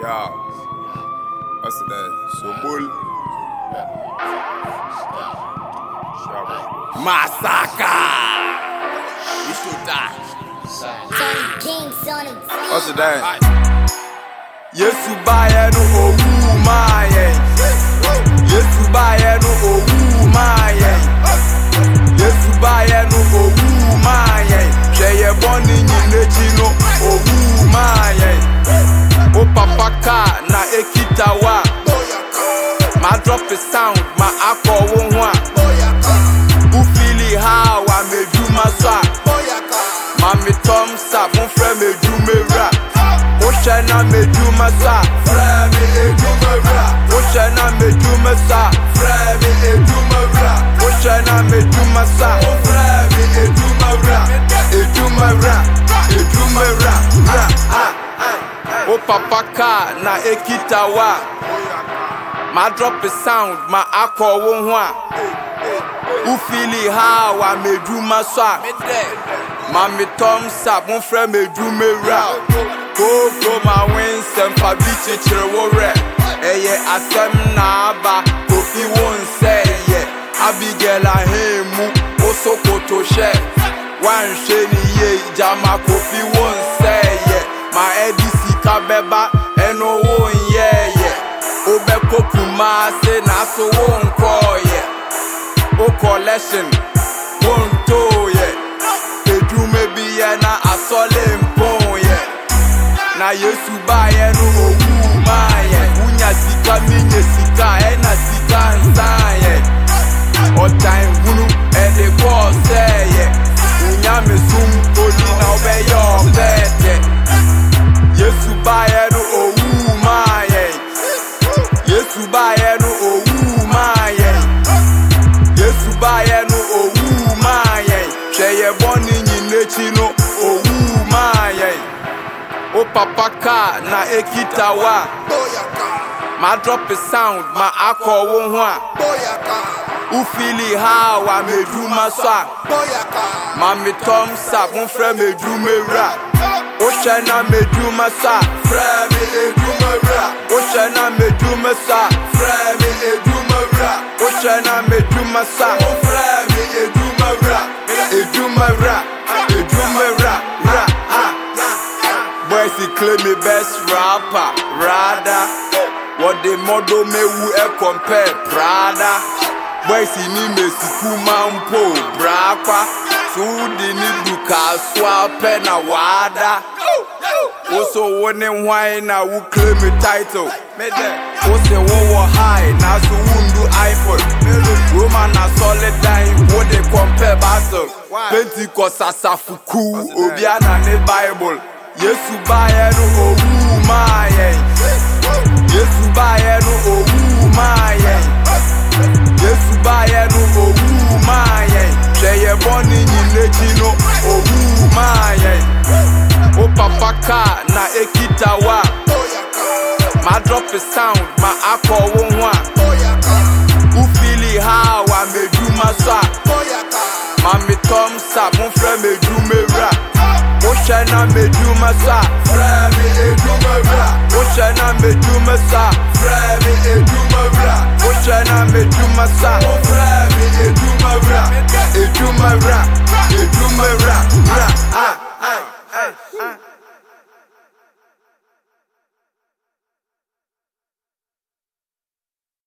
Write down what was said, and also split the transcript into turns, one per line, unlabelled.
Yeah. What's that? So bull. Massacre. We should die. What's that? Yesu baye no owu maye. Yesu baye no owu maye. Yesu baye no owu maye. Sheye boni nyinechi no owu maye. O papa ka na ekitawa. Ma drop a sound, ma akọ wo ho a. Who feel it how I made you my son? Mami thumbs up, mon frère me do me rap. Oshana me do my son, frère me do me rap. Oshana me do my son, frère me do my rap. Oshana me do my son, frère me do my rap. Do my rap, do my rap. O papa ka na ekitawa. Ma drop a sound, ma akọ wo ho a. Who feel it how I made you my son? Mami thumbs up, mon frère me do me rap. Go my wins and for beach chire rap. Eye asem na aba, kofi won say yeah. Abigail ahemu, oso koto she. Wan sheni ye, jama kofi won say yeah. My edisi kabeba, eno won yeah yeah. Obe kokuma se na so won call yeah. O collection, won to yeah. Edu me be yeah na asole mpon yeah. Na Yesu baye no owu maye. Unya sika minye sika na sika nsan yeah. O time hunu e de go say yeah. Unya me sum oli na obe yo bete. Yesu baye no owu maye. Yesu baye no owu maye. Yesu baye no owu maye. Sheye boni nyinechi no owu maye. O papa ka na ekitawa. Ma drop a sound, ma akọ wo ho a. Who feel it how I made you my son? Mami thumbs up, mon frère me do me rap. Oshana me do my son, frère me do me rap. Oshana me do my son, frère me do my rap. Oshana me do my son, frère me do my rap. Do my rap, do my rap, rap. Boys he claim me best rapper, rather. What the model me wu e compare, Prada. Boys he ni me sikuma mpo, brapa. Sudi ni duka swape na wada. Also one wine na wu claim me title. Ose wo high na so wundu iPhone. Roman na solid dime, what they compare battle. Pentecost asafuku, obiana ne Bible. Yesu baye no owu maye. Yesu baye no owu maye. Yesu baye no owu maye. Sheye boni nyinechi no owu maye. O papa ka na ekitawa. Ma drop a sound, ma akọ wo ho a. Who feel it how I made you my son? Mami thumbs up, mon frère me do me rap. Oshana me do my son, frère me do me rap. Oshana me do my son, frère me do my rap. Oshana me do my son, frère me do my rap. Do my rap.